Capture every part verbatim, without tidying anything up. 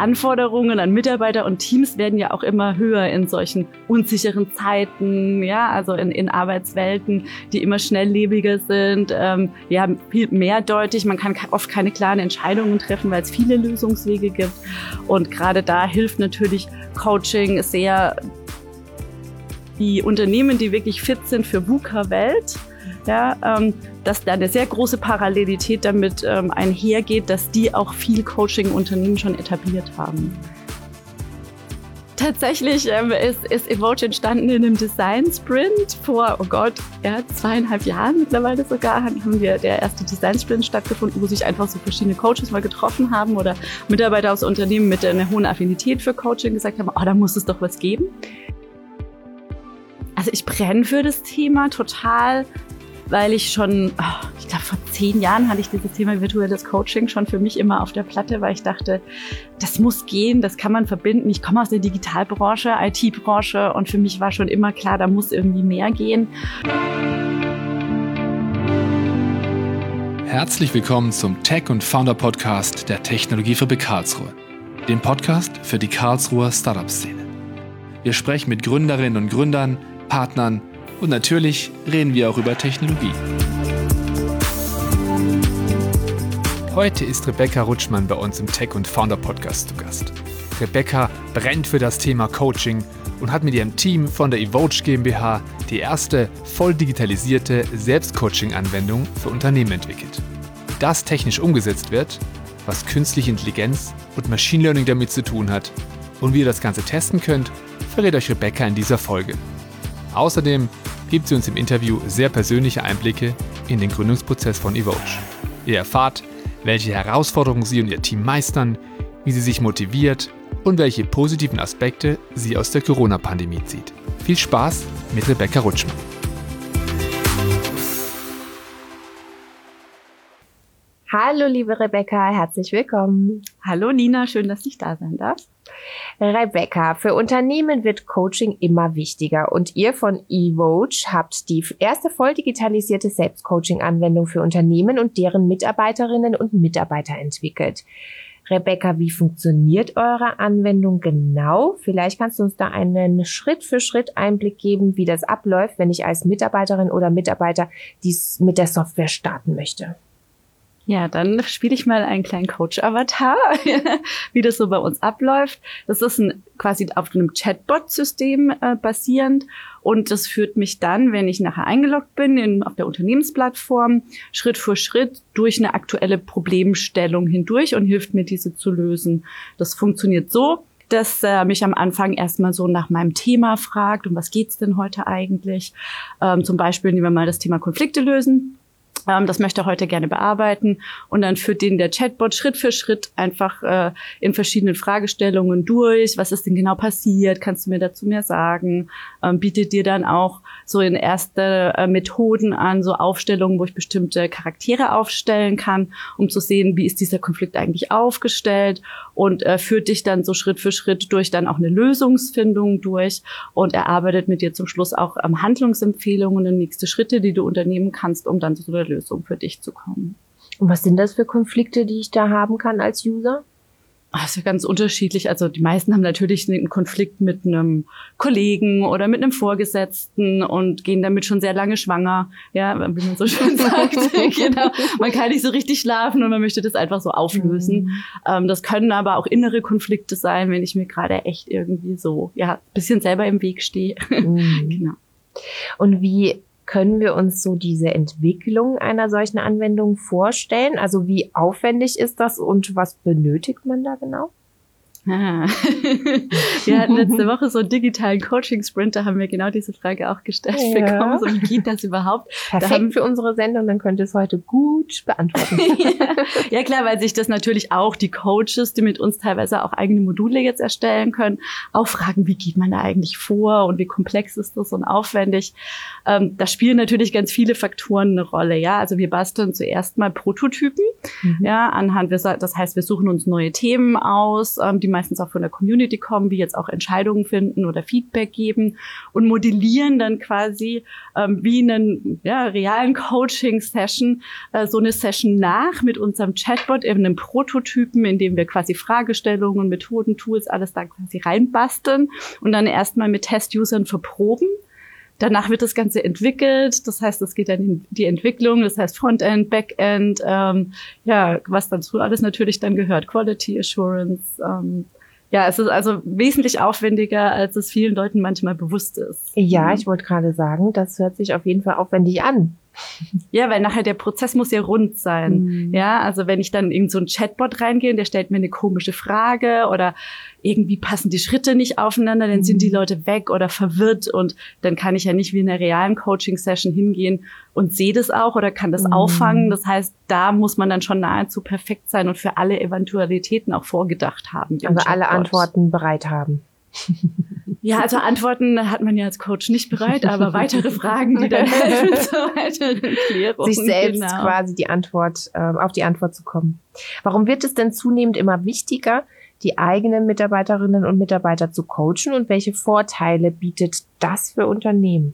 Anforderungen an Mitarbeiter und Teams werden ja auch immer höher in solchen unsicheren Zeiten, ja, also in, in Arbeitswelten, die immer schnelllebiger sind, ähm, ja, viel mehrdeutig. Man kann oft keine klaren Entscheidungen treffen, weil es viele Lösungswege gibt. Und gerade da hilft natürlich Coaching sehr. Die Unternehmen, die wirklich fit sind für VUCA-Welt, ja, ähm, dass da eine sehr große Parallelität damit ähm, einhergeht, dass die auch viel Coaching-Unternehmen schon etabliert haben. Tatsächlich ähm, ist, ist Evoge entstanden in einem Design-Sprint vor, oh Gott, ja, zweieinhalb Jahren mittlerweile sogar, haben wir der erste Design-Sprint stattgefunden, wo sich einfach so verschiedene Coaches mal getroffen haben oder Mitarbeiter aus Unternehmen mit einer hohen Affinität für Coaching gesagt haben, oh, da muss es doch was geben. Also ich brenne für das Thema total, weil ich schon, oh, ich glaube vor zehn Jahren hatte ich dieses Thema virtuelles Coaching schon für mich immer auf der Platte, weil ich dachte, das muss gehen, das kann man verbinden. Ich komme aus der Digitalbranche, I T-Branche und für mich war schon immer klar, da muss irgendwie mehr gehen. Herzlich willkommen zum Tech- und Founder-Podcast der Technologiefabrik Karlsruhe, dem Podcast für die Karlsruher Startup-Szene. Wir sprechen mit Gründerinnen und Gründern, Partnern und natürlich reden wir auch über Technologie. Heute ist Rebecca Rutschmann bei uns im Tech- und Founder-Podcast zu Gast. Rebecca brennt für das Thema Coaching und hat mit ihrem Team von der Evoge GmbH die erste voll digitalisierte Selbstcoaching-Anwendung für Unternehmen entwickelt. Wie das technisch umgesetzt wird, was künstliche Intelligenz und Machine Learning damit zu tun hat und wie ihr das Ganze testen könnt, verrät euch Rebecca in dieser Folge. Außerdem gibt sie uns im Interview sehr persönliche Einblicke in den Gründungsprozess von Evoge. Ihr erfahrt, welche Herausforderungen sie und ihr Team meistern, wie sie sich motiviert und welche positiven Aspekte sie aus der Corona-Pandemie zieht. Viel Spaß mit Rebecca Rutschmann. Hallo liebe Rebecca, herzlich willkommen. Hallo Nina, schön, dass ich da sein darf. Rebecca, für Unternehmen wird Coaching immer wichtiger und ihr von Evoge habt die erste voll digitalisierte Selbstcoaching-Anwendung für Unternehmen und deren Mitarbeiterinnen und Mitarbeiter entwickelt. Rebecca, wie funktioniert eure Anwendung genau? Vielleicht kannst du uns da einen Schritt-für-Schritt-Einblick geben, wie das abläuft, wenn ich als Mitarbeiterin oder Mitarbeiter dies mit der Software starten möchte. Ja, dann spiele ich mal einen kleinen Coach-Avatar, wie das so bei uns abläuft. Das ist ein, quasi auf einem Chatbot-System äh, basierend und das führt mich dann, wenn ich nachher eingeloggt bin in, auf der Unternehmensplattform, Schritt für Schritt durch eine aktuelle Problemstellung hindurch und hilft mir, diese zu lösen. Das funktioniert so, dass er mich am Anfang erstmal so nach meinem Thema fragt, um was geht's denn heute eigentlich? Ähm, zum Beispiel nehmen wir mal das Thema Konflikte lösen. Das möchte er heute gerne bearbeiten und dann führt den der Chatbot Schritt für Schritt einfach äh, in verschiedenen Fragestellungen durch. Was ist denn genau passiert? Kannst du mir dazu mehr sagen? Ähm, bietet dir dann auch so in erste äh, Methoden an, so Aufstellungen, wo ich bestimmte Charaktere aufstellen kann, um zu sehen, wie ist dieser Konflikt eigentlich aufgestellt und äh, führt dich dann so Schritt für Schritt durch dann auch eine Lösungsfindung durch und erarbeitet mit dir zum Schluss auch ähm, Handlungsempfehlungen und nächste Schritte, die du unternehmen kannst, um dann zu der Lösung für dich zu kommen. Und was sind das für Konflikte, die ich da haben kann als User? Das ist ja ganz unterschiedlich. Also die meisten haben natürlich einen Konflikt mit einem Kollegen oder mit einem Vorgesetzten und gehen damit schon sehr lange schwanger. Ja, wie man so schön sagt. Genau. Man kann nicht so richtig schlafen und man möchte das einfach so auflösen. Mhm. Ähm, das können aber auch innere Konflikte sein, wenn ich mir gerade echt irgendwie so, ja, ein bisschen selber im Weg stehe. Mhm. Genau. Und wie können wir uns so diese Entwicklung einer solchen Anwendung vorstellen? Also wie aufwendig ist das und was benötigt man da genau? Ah. Wir hatten letzte Woche so einen digitalen Coaching-Sprint, da haben wir genau diese Frage auch gestellt ja. bekommen. So, wie geht das überhaupt? Perfekt da haben, für unsere Sendung, dann könnt ihr es heute gut beantworten. ja. ja klar, weil sich das natürlich auch die Coaches, die mit uns teilweise auch eigene Module jetzt erstellen können, auch fragen, wie geht man da eigentlich vor und wie komplex ist das und aufwendig. Ähm, da spielen natürlich ganz viele Faktoren eine Rolle. Ja, also wir basteln zuerst mal Prototypen. Mhm. Ja, anhand, das heißt, wir suchen uns neue Themen aus, ähm, die meistens auch von der Community kommen, wie jetzt auch Entscheidungen finden oder Feedback geben und modellieren dann quasi ähm, wie einen ja, realen Coaching-Session äh, so eine Session nach mit unserem Chatbot, eben einem Prototypen, in dem wir quasi Fragestellungen, Methoden, Tools, alles da quasi reinbasteln und dann erstmal mit Test-Usern verproben. Danach wird das Ganze entwickelt, das heißt, es geht dann in die Entwicklung, das heißt Frontend, Backend, ähm, ja, was dazu alles natürlich dann gehört, Quality Assurance. Ähm, ja, es ist also wesentlich aufwendiger, als es vielen Leuten manchmal bewusst ist. Ja, ich wollte gerade sagen, das hört sich auf jeden Fall aufwendig an. Ja, weil nachher der Prozess muss ja rund sein. Mhm. Ja, also wenn ich dann in so ein Chatbot reingehe, der stellt mir eine komische Frage oder irgendwie passen die Schritte nicht aufeinander, dann mhm. sind die Leute weg oder verwirrt und dann kann ich ja nicht wie in einer realen Coaching-Session hingehen und sehe das auch oder kann das mhm. auffangen. Das heißt, da muss man dann schon nahezu perfekt sein und für alle Eventualitäten auch vorgedacht haben. Also alle Antworten bereit haben. Ja, also Antworten hat man ja als Coach nicht bereit, aber weitere Fragen, die dann helfen zur weiteren Klärung. Sich selbst genau. quasi die Antwort, äh, auf die Antwort zu kommen. Warum wird es denn zunehmend immer wichtiger, die eigenen Mitarbeiterinnen und Mitarbeiter zu coachen und welche Vorteile bietet das für Unternehmen?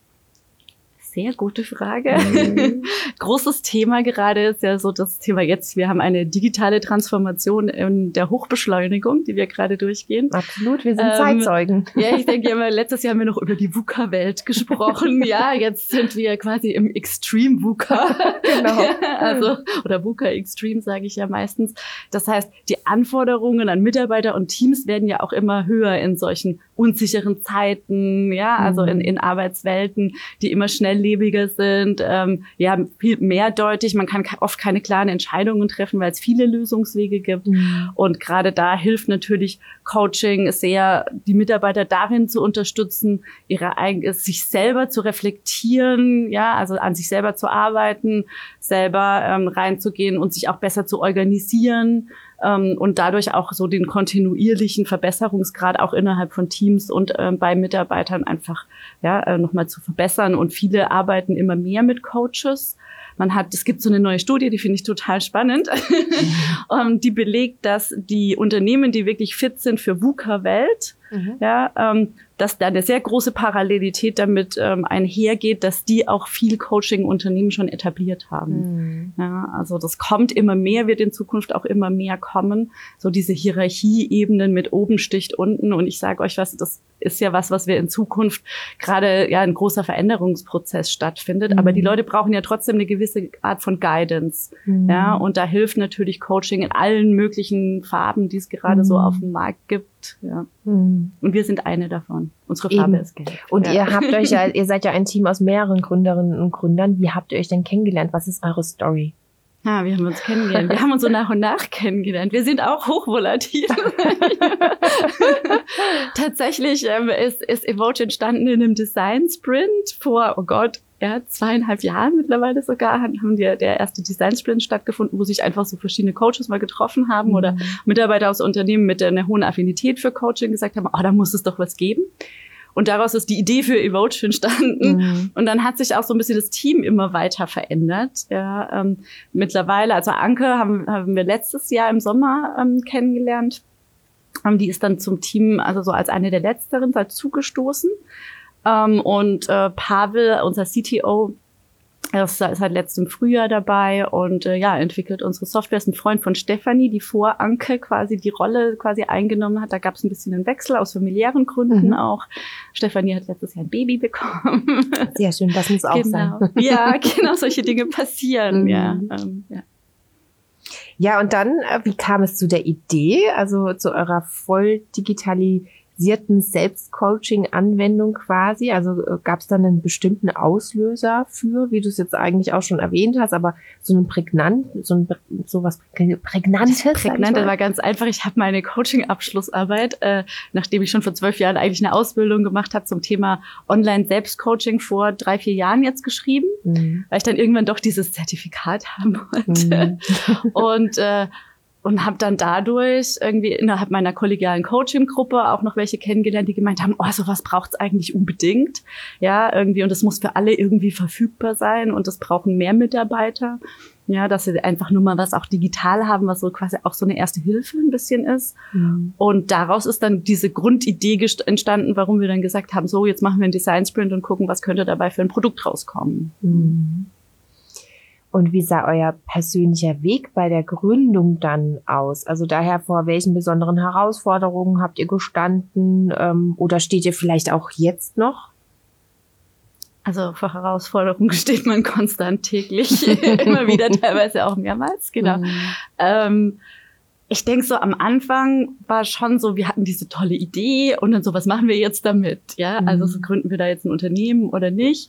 Sehr gute Frage. Mhm. Großes Thema gerade ist ja so das Thema jetzt. Wir haben eine digitale Transformation in der Hochbeschleunigung, die wir gerade durchgehen. Absolut, wir sind ähm, Zeitzeugen. Ja, ich denke immer, letztes Jahr haben wir noch über die VUCA-Welt gesprochen. Ja, jetzt sind wir quasi im Extreme VUCA. Genau. Also, oder VUCA Extreme sage ich ja meistens. Das heißt, die Anforderungen an Mitarbeiter und Teams werden ja auch immer höher in solchen unsicheren Zeiten, ja, also in, in Arbeitswelten, die immer schnelllebiger sind, ähm, ja, viel mehrdeutig. Man kann oft keine klaren Entscheidungen treffen, weil es viele Lösungswege gibt. Mhm. Und gerade da hilft natürlich Coaching sehr, die Mitarbeiter darin zu unterstützen, ihre eigene, sich selber zu reflektieren, ja, also an sich selber zu arbeiten, selber ähm, reinzugehen und sich auch besser zu organisieren. Um, und dadurch auch so den kontinuierlichen Verbesserungsgrad auch innerhalb von Teams und ähm, bei Mitarbeitern einfach ja äh, nochmal zu verbessern. Und viele arbeiten immer mehr mit Coaches. Man hat, es gibt so eine neue Studie, die finde ich total spannend, um, die belegt, dass die Unternehmen, die wirklich fit sind für VUCA-Welt, mhm. ja, ähm, dass da eine sehr große Parallelität damit ähm, einhergeht, dass die auch viel Coaching-Unternehmen schon etabliert haben. Mhm. Ja, also das kommt immer mehr, wird in Zukunft auch immer mehr kommen. So diese Hierarchieebenen mit oben sticht unten. Und ich sage euch was, das ist ja was, was wir in Zukunft gerade, ja, ein großer Veränderungsprozess stattfindet. Mhm. Aber die Leute brauchen ja trotzdem eine gewisse Art von Guidance. Mhm. Ja, und da hilft natürlich Coaching in allen möglichen Farben, die es gerade mhm. so auf dem Markt gibt. Ja. Mhm. Und wir sind eine davon. Unsere Farbe Eben. ist gelb. Und ja. ihr habt euch ja, ihr seid ja ein Team aus mehreren Gründerinnen und Gründern. Wie habt ihr euch denn kennengelernt? Was ist eure Story? Ja, wir haben uns kennengelernt. Wir haben uns so nach und nach kennengelernt. Wir sind auch hochvolatil. Tatsächlich ähm, ist, ist Evoge entstanden in einem Design-Sprint vor, oh Gott, ja, zweieinhalb Jahren mittlerweile sogar, haben die, der erste Design-Sprint stattgefunden, wo sich einfach so verschiedene Coaches mal getroffen haben mhm. oder Mitarbeiter aus Unternehmen mit einer hohen Affinität für Coaching gesagt haben, oh, da muss es doch was geben. Und daraus ist die Idee für Evoge entstanden. Mhm. Und dann hat sich auch so ein bisschen das Team immer weiter verändert. Ja, ähm, mittlerweile, also Anke haben, haben wir letztes Jahr im Sommer ähm, kennengelernt. Ähm, die ist dann zum Team, also so als eine der Letzteren, dazugestoßen. Ähm, und äh, Pavel, unser C T O, er ist seit letztem Frühjahr dabei und äh, ja, entwickelt unsere Software. Ist ein Freund von Stefanie, die vor Anke quasi die Rolle quasi eingenommen hat. Da gab es ein bisschen einen Wechsel aus familiären Gründen mhm. auch. Stefanie hat letztes Jahr ein Baby bekommen. Sehr schön, das muss auch genau. sein. Ja, genau, solche Dinge passieren. Mhm. Ja, ähm, ja. Ja, und dann, wie kam es zu der Idee, also zu eurer voll digitalisierten Selbstcoaching-Anwendung quasi? Also äh, gab es dann einen bestimmten Auslöser für, wie du es jetzt eigentlich auch schon erwähnt hast, aber so einen prägnant, so ein so was Prägnantes? Prägnant war ganz einfach. Ich habe meine Coaching-Abschlussarbeit, äh, nachdem ich schon vor zwölf Jahren eigentlich eine Ausbildung gemacht habe zum Thema Online-Selbstcoaching vor drei, vier Jahren jetzt geschrieben, mhm. weil ich dann irgendwann doch dieses Zertifikat haben wollte. Mhm. Und äh, Und habe dann dadurch irgendwie innerhalb meiner kollegialen Coaching-Gruppe auch noch welche kennengelernt, die gemeint haben, oh, sowas braucht's eigentlich unbedingt. Ja, irgendwie, und das muss für alle irgendwie verfügbar sein und das brauchen mehr Mitarbeiter. Ja, dass sie einfach nur mal was auch digital haben, was so quasi auch so eine erste Hilfe ein bisschen ist. Mhm. Und daraus ist dann diese Grundidee gest- entstanden, warum wir dann gesagt haben, so, jetzt machen wir einen Design Sprint und gucken, was könnte dabei für ein Produkt rauskommen. Mhm. Und wie sah euer persönlicher Weg bei der Gründung dann aus? Also daher, vor welchen besonderen Herausforderungen habt ihr gestanden? Ähm, oder steht ihr vielleicht auch jetzt noch? Also vor Herausforderungen steht man konstant täglich, immer wieder, teilweise auch mehrmals, genau. Mhm. Ähm, ich denke so, am Anfang war schon so, wir hatten diese tolle Idee und dann so, was machen wir jetzt damit? Ja, mhm. also so gründen wir da jetzt ein Unternehmen oder nicht?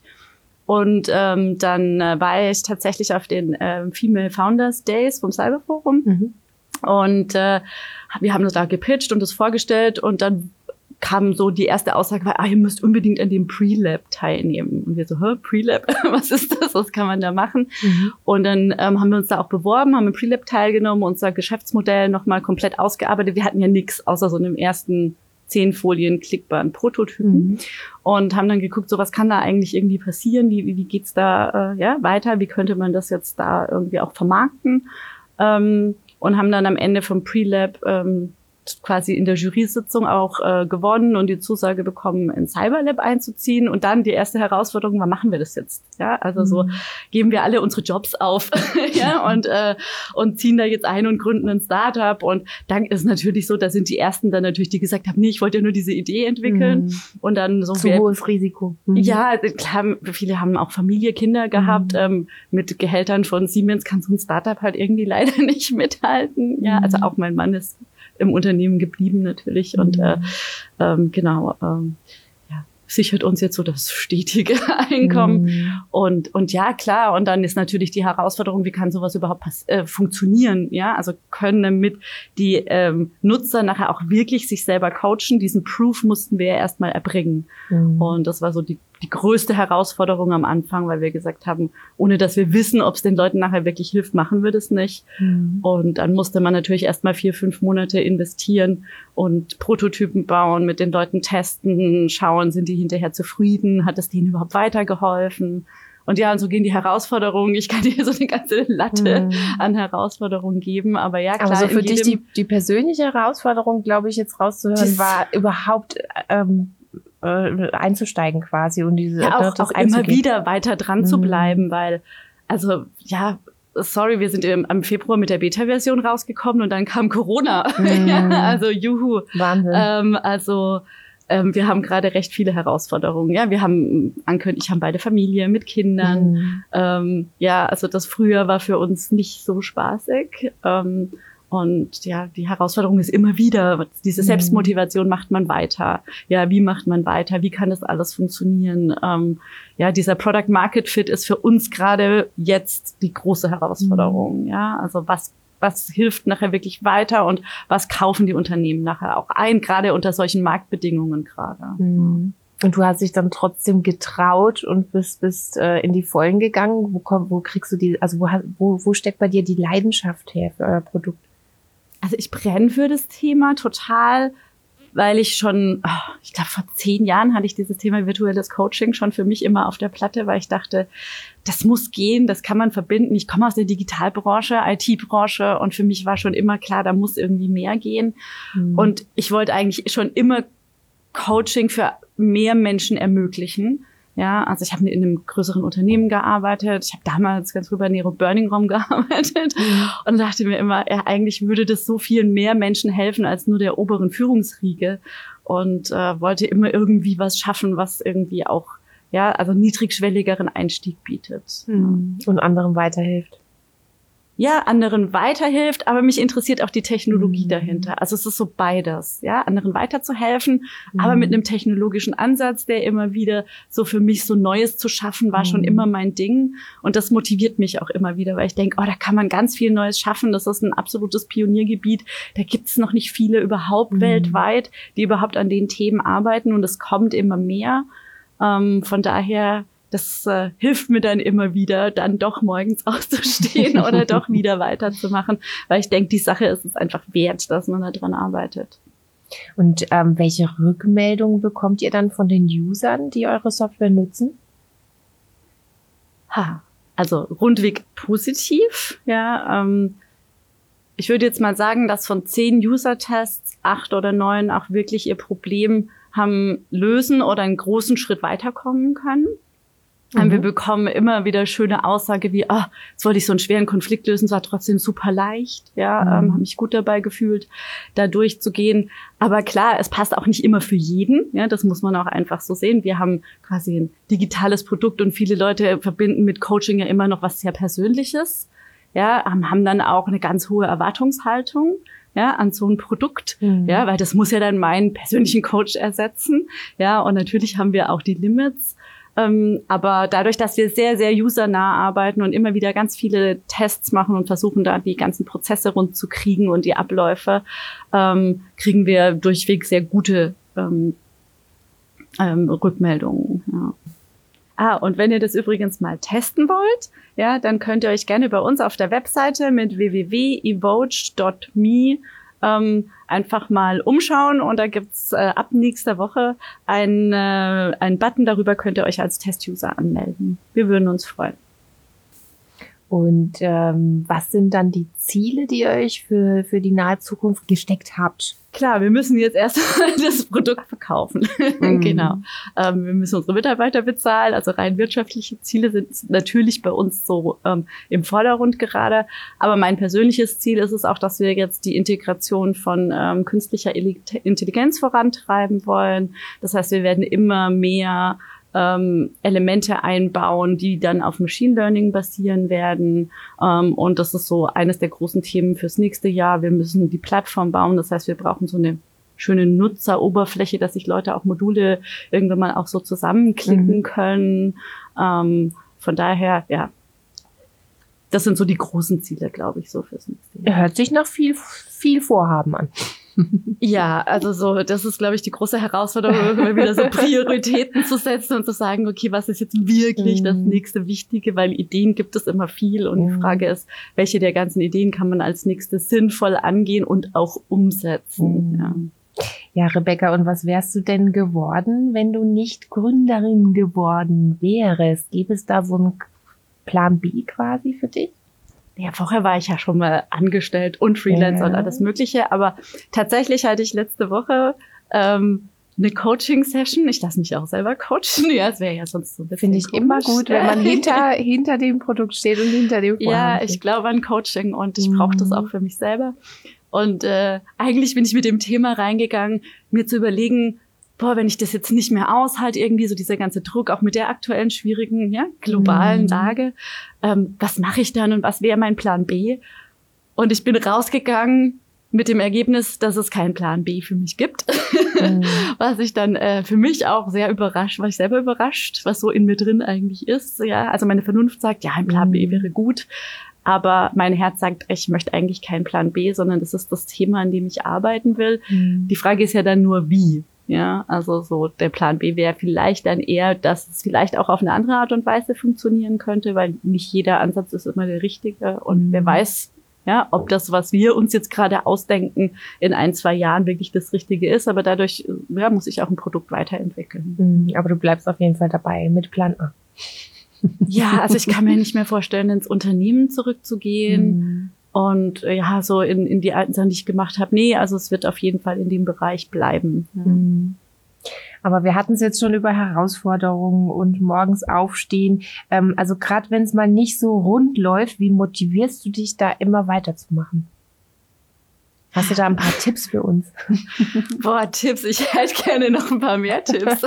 Und ähm, dann äh, war ich tatsächlich auf den äh, Female Founders Days vom Cyberforum mhm. und äh, wir haben das da gepitcht und das vorgestellt und dann kam so die erste Aussage, war, ah, ihr müsst unbedingt an dem Pre-Lab teilnehmen. Und wir so, hä, Pre-Lab, was ist das, was kann man da machen? Mhm. Und dann ähm, haben wir uns da auch beworben, haben im Pre-Lab teilgenommen, unser Geschäftsmodell nochmal komplett ausgearbeitet. Wir hatten ja nichts außer so einem ersten zehn Folien klickbaren Prototypen mhm. und haben dann geguckt, so was kann da eigentlich irgendwie passieren, wie, wie geht's da äh, ja weiter, wie könnte man das jetzt da irgendwie auch vermarkten ähm, und haben dann am Ende vom Pre-Lab ähm, quasi in der Jury-Sitzung auch äh, gewonnen und die Zusage bekommen, in Cyberlab einzuziehen. Und dann die erste Herausforderung war, machen wir das jetzt? Ja, also so Mhm. geben wir alle unsere Jobs auf ja, und äh, und ziehen da jetzt ein und gründen ein Startup. Und dann ist natürlich so, da sind die Ersten dann natürlich, die gesagt haben, nee, ich wollte ja nur diese Idee entwickeln. Mhm. Und dann so Zu wir, hohes Risiko. Mhm. ja, klar, viele haben auch Familie, Kinder gehabt. Mhm. Ähm, mit Gehältern von Siemens kann so ein Startup halt irgendwie leider nicht mithalten. Ja, also auch mein Mann ist im Unternehmen geblieben natürlich mhm. und äh, ähm, genau ähm, ja, sichert uns jetzt so das stetige Einkommen mhm. und und ja klar und dann ist natürlich die Herausforderung, wie kann sowas überhaupt pass- äh, funktionieren, ja, also können damit die ähm, Nutzer nachher auch wirklich sich selber coachen, diesen Proof mussten wir ja erstmal erbringen mhm. und das war so die die größte Herausforderung am Anfang, weil wir gesagt haben, ohne dass wir wissen, ob es den Leuten nachher wirklich hilft, machen wir das nicht. Mhm. Und dann musste man natürlich erstmal vier, fünf Monate investieren und Prototypen bauen, mit den Leuten testen, schauen, sind die hinterher zufrieden, hat es denen überhaupt weitergeholfen? Und ja, und so gehen die Herausforderungen. Ich kann dir so eine ganze Latte mhm. an Herausforderungen geben, aber ja, klar. Aber so für dich die, die persönliche Herausforderung, glaube ich, jetzt rauszuhören, war überhaupt ähm, einzusteigen quasi und diese ja, auch, das auch immer wieder weiter dran mhm. zu bleiben, weil also ja sorry, wir sind im, im Februar mit der Beta-Version rausgekommen und dann kam Corona. Mhm. ja, also juhu. Wahnsinn. Ähm, also ähm, wir haben gerade recht viele Herausforderungen. Ja, wir haben angekündigt, ich habe beide Familie mit Kindern. Mhm. Ähm, ja, also das Frühjahr war für uns nicht so spaßig. Ähm, Und ja, die Herausforderung ist immer wieder, diese Selbstmotivation macht man weiter. Ja, wie macht man weiter? Wie kann das alles funktionieren? Ähm, ja, dieser Product Market Fit ist für uns gerade jetzt die große Herausforderung. Mhm. Ja, also was, was hilft nachher wirklich weiter und was kaufen die Unternehmen nachher auch ein, gerade unter solchen Marktbedingungen gerade. Mhm. Und du hast dich dann trotzdem getraut und bist, bist äh, in die Vollen gegangen. Wo, komm, wo kriegst du die, also wo, wo, wo steckt bei dir die Leidenschaft her für euer Produkt? Also ich brenne für das Thema total, weil ich schon, ich glaube vor zehn Jahren hatte ich dieses Thema virtuelles Coaching schon für mich immer auf der Platte, weil ich dachte, das muss gehen, das kann man verbinden. Ich komme aus der Digitalbranche, I T-Branche und für mich war schon immer klar, da muss irgendwie mehr gehen. Mhm. Und ich wollte eigentlich schon immer Coaching für mehr Menschen ermöglichen. Ja, also ich habe in einem größeren Unternehmen gearbeitet. Ich habe damals ganz früh bei Nero Burning Raum gearbeitet mhm. und dachte mir immer, ja, eigentlich würde das so vielen mehr Menschen helfen als nur der oberen Führungsriege und äh, wollte immer irgendwie was schaffen, was irgendwie auch, ja, also niedrigschwelligeren Einstieg bietet. Mhm. Und anderen weiterhilft. Ja, anderen weiterhilft, aber mich interessiert auch die Technologie mhm. dahinter. Also es ist so beides, ja, anderen weiterzuhelfen, mhm. aber mit einem technologischen Ansatz, der immer wieder so für mich so Neues zu schaffen, war mhm. schon immer mein Ding. Und das motiviert mich auch immer wieder, weil ich denke, oh, da kann man ganz viel Neues schaffen. Das ist ein absolutes Pioniergebiet. Da gibt es noch nicht viele überhaupt mhm. weltweit, die überhaupt an den Themen arbeiten. Und es kommt immer mehr. Ähm, von daher das äh, hilft mir dann immer wieder, dann doch morgens aufzustehen oder doch wieder weiterzumachen, weil ich denke, die Sache ist es einfach wert, dass man da dran arbeitet. Und ähm, welche Rückmeldungen bekommt ihr dann von den Usern, die eure Software nutzen? Ha, also rundweg positiv, ja. Ähm, ich würde jetzt mal sagen, dass von zehn User-Tests acht oder neun auch wirklich ihr Problem haben lösen oder einen großen Schritt weiterkommen können. Mhm. Wir bekommen immer wieder schöne Aussage wie, ah, jetzt wollte ich so einen schweren Konflikt lösen, es war trotzdem super leicht, ja, mhm. ähm, habe mich gut dabei gefühlt, da durchzugehen. Aber klar, es passt auch nicht immer für jeden, ja, das muss man auch einfach so sehen. Wir haben quasi ein digitales Produkt und viele Leute verbinden mit Coaching ja immer noch was sehr Persönliches, ja, haben dann auch eine ganz hohe Erwartungshaltung, ja, an so ein Produkt, mhm. ja, weil das muss ja dann meinen persönlichen Coach ersetzen, ja, und natürlich haben wir auch die Limits. Ähm, aber dadurch, dass wir sehr, sehr usernah arbeiten und immer wieder ganz viele Tests machen und versuchen, da die ganzen Prozesse rund zu kriegen und die Abläufe, ähm, kriegen wir durchweg sehr gute ähm, ähm, Rückmeldungen. Ja. Ah, und wenn ihr das übrigens mal testen wollt, ja, dann könnt ihr euch gerne bei uns auf der Webseite mit w w w punkt evoach punkt me Ähm, einfach mal umschauen und da gibt's äh, ab nächster Woche einen äh, einen Button, darüber könnt ihr euch als Test-User anmelden. Wir würden uns freuen. Und ähm, was sind dann die Ziele, die ihr euch für für die nahe Zukunft gesteckt habt? Klar, wir müssen jetzt erst mal das Produkt verkaufen. Mhm. Genau. Ähm, wir müssen unsere Mitarbeiter bezahlen. Also rein wirtschaftliche Ziele sind natürlich bei uns so ähm, im Vordergrund gerade. Aber mein persönliches Ziel ist es auch, dass wir jetzt die Integration von ähm, künstlicher Intelligenz vorantreiben wollen. Das heißt, wir werden immer mehr Ähm, Elemente einbauen, die dann auf Machine Learning basieren werden. Ähm, und das ist so eines der großen Themen fürs nächste Jahr. Wir müssen die Plattform bauen. Das heißt, wir brauchen so eine schöne Nutzeroberfläche, dass sich Leute auch Module irgendwann mal auch so zusammenklicken mhm. können. Ähm, von daher, ja, das sind so die großen Ziele, glaube ich, so fürs nächste Jahr. Hört sich nach viel, viel Vorhaben an. Ja, also so, das ist, glaube ich, die große Herausforderung, immer wieder so Prioritäten zu setzen und zu sagen, okay, was ist jetzt wirklich mm. das nächste Wichtige, weil Ideen gibt es immer viel und mm. die Frage ist, welche der ganzen Ideen kann man als nächstes sinnvoll angehen und auch umsetzen. Mm. Ja. Ja, Rebecca, und was wärst du denn geworden, wenn du nicht Gründerin geworden wärst? Gäbe es da so einen Plan B quasi für dich? Ja, vorher war ich ja schon mal angestellt und Freelancer ja. und alles Mögliche, aber tatsächlich hatte ich letzte Woche ähm, eine Coaching-Session. Ich lasse mich auch selber coachen. Ja, das wäre ja sonst so ein bisschen Finde ich komisch. Immer gut, wenn man hinter hinter dem Produkt steht und hinter dem Vorhaben Ja, ich glaube an Coaching und ich mhm. brauche das auch für mich selber. Und äh, eigentlich bin ich mit dem Thema reingegangen, mir zu überlegen, boah, wenn ich das jetzt nicht mehr aushalte, irgendwie so dieser ganze Druck, auch mit der aktuellen schwierigen, ja, globalen mhm. Lage, ähm, was mache ich dann und was wäre mein Plan B? Und ich bin rausgegangen mit dem Ergebnis, dass es keinen Plan B für mich gibt, mhm. was ich dann äh, für mich auch sehr überrascht, war ich selber überrascht, was so in mir drin eigentlich ist. Ja, also meine Vernunft sagt, ja, ein Plan mhm. B wäre gut. Aber mein Herz sagt, ich möchte eigentlich keinen Plan B, sondern das ist das Thema, an dem ich arbeiten will. Mhm. Die Frage ist ja dann nur, wie. Ja, also so der Plan B wäre vielleicht dann eher, dass es vielleicht auch auf eine andere Art und Weise funktionieren könnte, weil nicht jeder Ansatz ist immer der richtige. Und mhm. wer weiß, ja, ob das, was wir uns jetzt gerade ausdenken, in ein, zwei Jahren wirklich das Richtige ist. Aber dadurch ja, muss ich auch ein Produkt weiterentwickeln. Mhm, aber du bleibst auf jeden Fall dabei mit Plan A. Ja, also ich kann mir nicht mehr vorstellen, ins Unternehmen zurückzugehen. Mhm. Und ja, so in, in die alten Sachen, die ich gemacht habe. Nee, also es wird auf jeden Fall in dem Bereich bleiben. Ja. Aber wir hatten es jetzt schon über Herausforderungen und morgens aufstehen. Ähm, also gerade wenn es mal nicht so rund läuft, wie motivierst du dich da immer weiterzumachen? Hast du da ein paar Tipps für uns? Boah, Tipps. Ich hätte gerne noch ein paar mehr Tipps.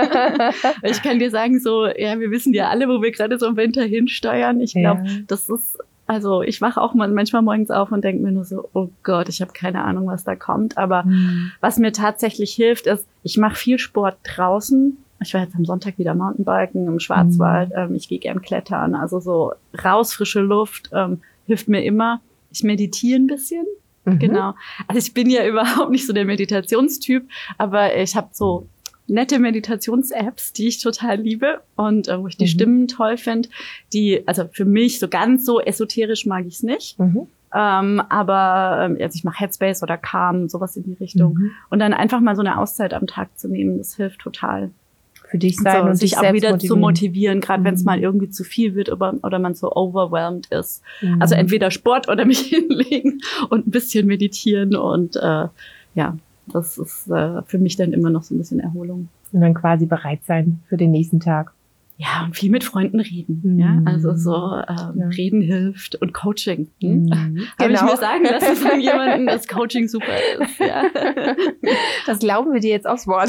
Ich kann dir sagen, so, ja, wir wissen ja alle, wo wir gerade so im Winter hinsteuern. Ich glaube, ja. das ist Also ich wache auch manchmal morgens auf und denke mir nur so, oh Gott, ich habe keine Ahnung, was da kommt. Aber mhm. was mir tatsächlich hilft, ist, ich mache viel Sport draußen. Ich war jetzt am Sonntag wieder Mountainbiken im Schwarzwald. Mhm. Ähm, ich gehe gern klettern. Also so raus, frische Luft ähm, hilft mir immer. Ich meditiere ein bisschen. Mhm. Genau. Also ich bin ja überhaupt nicht so der Meditationstyp, aber ich habe so nette Meditations-Apps, die ich total liebe und äh, wo ich die mhm. Stimmen toll finde. Die, also für mich so ganz so esoterisch mag ich es nicht. Mhm. Ähm, aber ähm, also ich mache Headspace oder Calm, sowas in die Richtung. Mhm. Und dann einfach mal so eine Auszeit am Tag zu nehmen, das hilft total. für dich sein so, und sich dich auch wieder motivieren. zu motivieren, gerade Mhm. wenn es mal irgendwie zu viel wird oder, oder man so overwhelmed ist. Mhm. Also entweder Sport oder mich hinlegen und ein bisschen meditieren und äh, ja, das ist äh, für mich dann immer noch so ein bisschen Erholung. Und dann quasi bereit sein für den nächsten Tag. Ja, und viel mit Freunden reden. Mhm. Ja, also so ähm, Ja. Reden hilft und Coaching. Hm? Mhm. Habe ich Genau. mir sagen lassen von jemandem, dass Coaching super ist. Ja. Das glauben wir dir jetzt aufs Wort.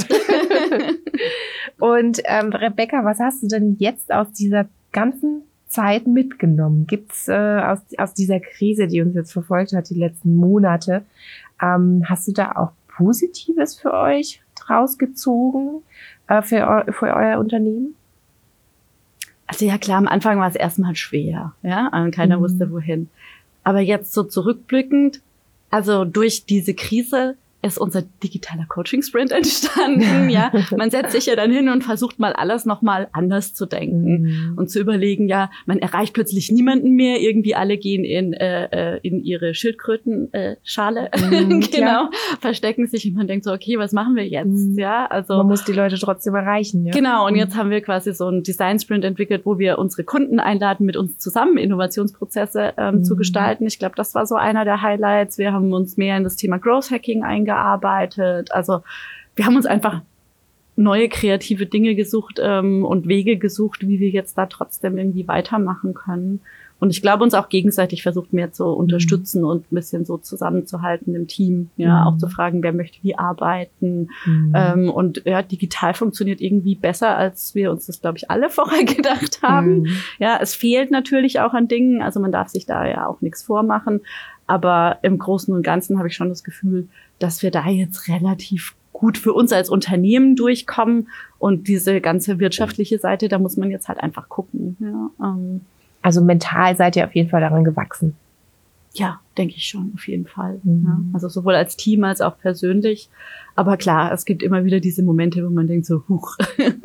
Und ähm, Rebecca, was hast du denn jetzt aus dieser ganzen Zeit mitgenommen? Gibt's äh, aus, aus dieser Krise, die uns jetzt verfolgt hat, die letzten Monate, ähm, hast du da auch Positives für euch rausgezogen, äh, für, eu- für euer Unternehmen? Also ja klar, am Anfang war es erstmal schwer, ja, und keiner Mhm. wusste wohin. Aber jetzt so zurückblickend, also durch diese Krise ist unser digitaler Coaching-Sprint entstanden, ja. Man setzt sich ja dann hin und versucht mal alles nochmal anders zu denken Mhm. und zu überlegen, ja, man erreicht plötzlich niemanden mehr, irgendwie alle gehen in äh, in ihre Schildkrötenschale, äh, Mhm, genau, klar. verstecken sich und man denkt so, okay, was machen wir jetzt, Mhm. ja, also Man muss die Leute trotzdem erreichen, ja. Genau, und Mhm. jetzt haben wir quasi so einen Design-Sprint entwickelt, wo wir unsere Kunden einladen, mit uns zusammen Innovationsprozesse ähm, Mhm. zu gestalten. Ich glaube, das war so einer der Highlights. Wir haben uns mehr in das Thema Growth Hacking eingearbeitet. Also wir haben uns einfach neue kreative Dinge gesucht ähm, und Wege gesucht, wie wir jetzt da trotzdem irgendwie weitermachen können. Und ich glaube, uns auch gegenseitig versucht mehr zu unterstützen und ein bisschen so zusammenzuhalten im Team. Ja, Mhm. auch zu fragen, wer möchte wie arbeiten. Mhm. Ähm, und ja, digital funktioniert irgendwie besser, als wir uns das, glaube ich, alle vorher gedacht haben. Mhm. Ja, es fehlt natürlich auch an Dingen. Also man darf sich da ja auch nichts vormachen. Aber im Großen und Ganzen habe ich schon das Gefühl, dass wir da jetzt relativ gut für uns als Unternehmen durchkommen. Und diese ganze wirtschaftliche Seite, da muss man jetzt halt einfach gucken. Ja, ähm, Also mental seid ihr auf jeden Fall daran gewachsen. ja denke ich schon, auf jeden Fall. Mhm. Ja, also sowohl als Team als auch persönlich. Aber klar, es gibt immer wieder diese Momente, wo man denkt so, huch.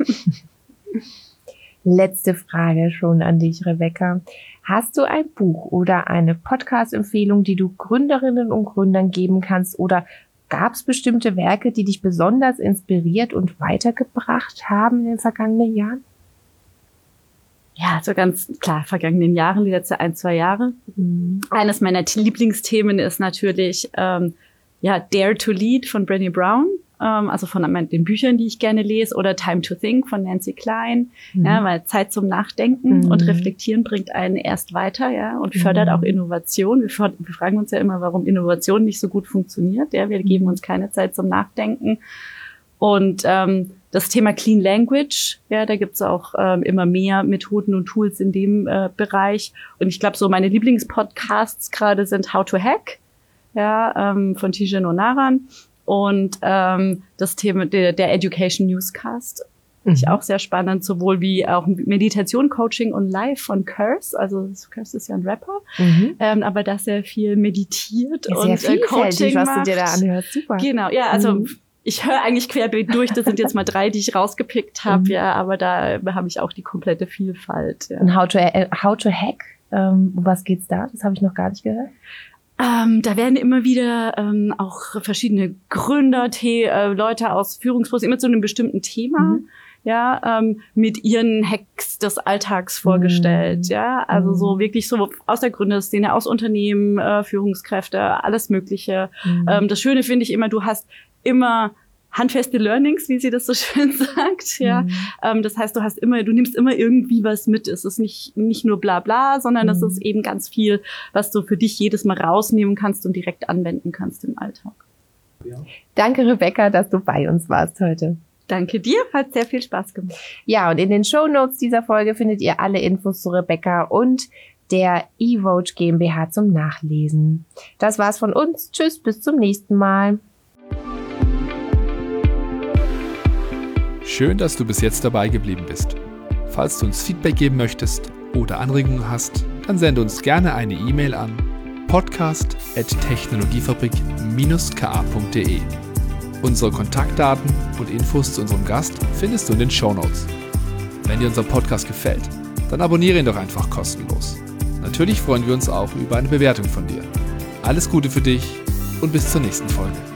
Letzte Frage schon an dich, Rebecca. Hast du ein Buch oder eine Podcast-Empfehlung, die du Gründerinnen und Gründern geben kannst? Oder gab es bestimmte Werke, die dich besonders inspiriert und weitergebracht haben in den vergangenen Jahren? Ja, so ganz klar, vergangenen Jahren, die letzten ein, zwei Jahre. Mhm. Eines meiner T- Lieblingsthemen ist natürlich ähm, ja Dare to Lead von Brené Brown, ähm, also von mein- den Büchern, die ich gerne lese, oder Time to Think von Nancy Klein, Mhm. ja, weil Zeit zum Nachdenken Mhm. und Reflektieren bringt einen erst weiter, ja, und fördert Mhm. auch Innovation. Wir, for- wir fragen uns ja immer, warum Innovation nicht so gut funktioniert. Ja, wir geben uns keine Zeit zum Nachdenken. Und ähm, das Thema Clean Language, ja, da gibt's auch ähm, immer mehr Methoden und Tools in dem äh, Bereich. Und ich glaube, so meine Lieblingspodcasts gerade sind How to Hack, ja, ähm, von Tijen Onaran und ähm, das Thema der, der Education Newscast. Mhm. Ich auch sehr spannend, sowohl wie auch Meditation, Coaching und Live von Curse. Also Curse ist ja ein Rapper, Mhm. ähm, aber das sehr viel meditiert Sehr und äh, vielfältig, Coaching was macht. du dir da anhörst. Super. Genau, ja, also Mhm. ich höre eigentlich querbeet durch. Das sind jetzt mal drei, die ich rausgepickt habe, Mhm. ja, aber da habe ich auch die komplette Vielfalt. Ja. Und How to, äh, How to Hack, ähm, um was geht's da? Das habe ich noch gar nicht gehört. Ähm, da werden immer wieder ähm, auch verschiedene Gründer, The äh, Leute aus Führungspositionen mit so einem bestimmten Thema, Mhm. ja, ähm, mit ihren Hacks des Alltags vorgestellt, Mhm. ja, also Mhm. so wirklich so aus der Gründerszene, aus Unternehmen, äh, Führungskräfte, alles Mögliche. Mhm. Ähm, das Schöne finde ich immer, du hast immer handfeste Learnings, wie sie das so schön sagt, ja. Mhm. Ähm, das heißt, du hast immer, du nimmst immer irgendwie was mit. Es ist nicht, nicht nur bla bla, sondern es Mhm. ist eben ganz viel, was du für dich jedes Mal rausnehmen kannst und direkt anwenden kannst im Alltag. Danke, Rebecca, dass du bei uns warst heute. Danke dir, hat sehr viel Spaß gemacht. Ja, und in den Shownotes dieser Folge findet ihr alle Infos zu Rebecca und der eVoach GmbH zum Nachlesen. Das war's von uns. Tschüss, bis zum nächsten Mal. Schön, dass du bis jetzt dabei geblieben bist. Falls du uns Feedback geben möchtest oder Anregungen hast, dann sende uns gerne eine E-Mail an podcast at technologiefabrik dash k a punkt d e. Unsere Kontaktdaten und Infos zu unserem Gast findest du in den Shownotes. Wenn dir unser Podcast gefällt, dann abonniere ihn doch einfach kostenlos. Natürlich freuen wir uns auch über eine Bewertung von dir. Alles Gute für dich und bis zur nächsten Folge.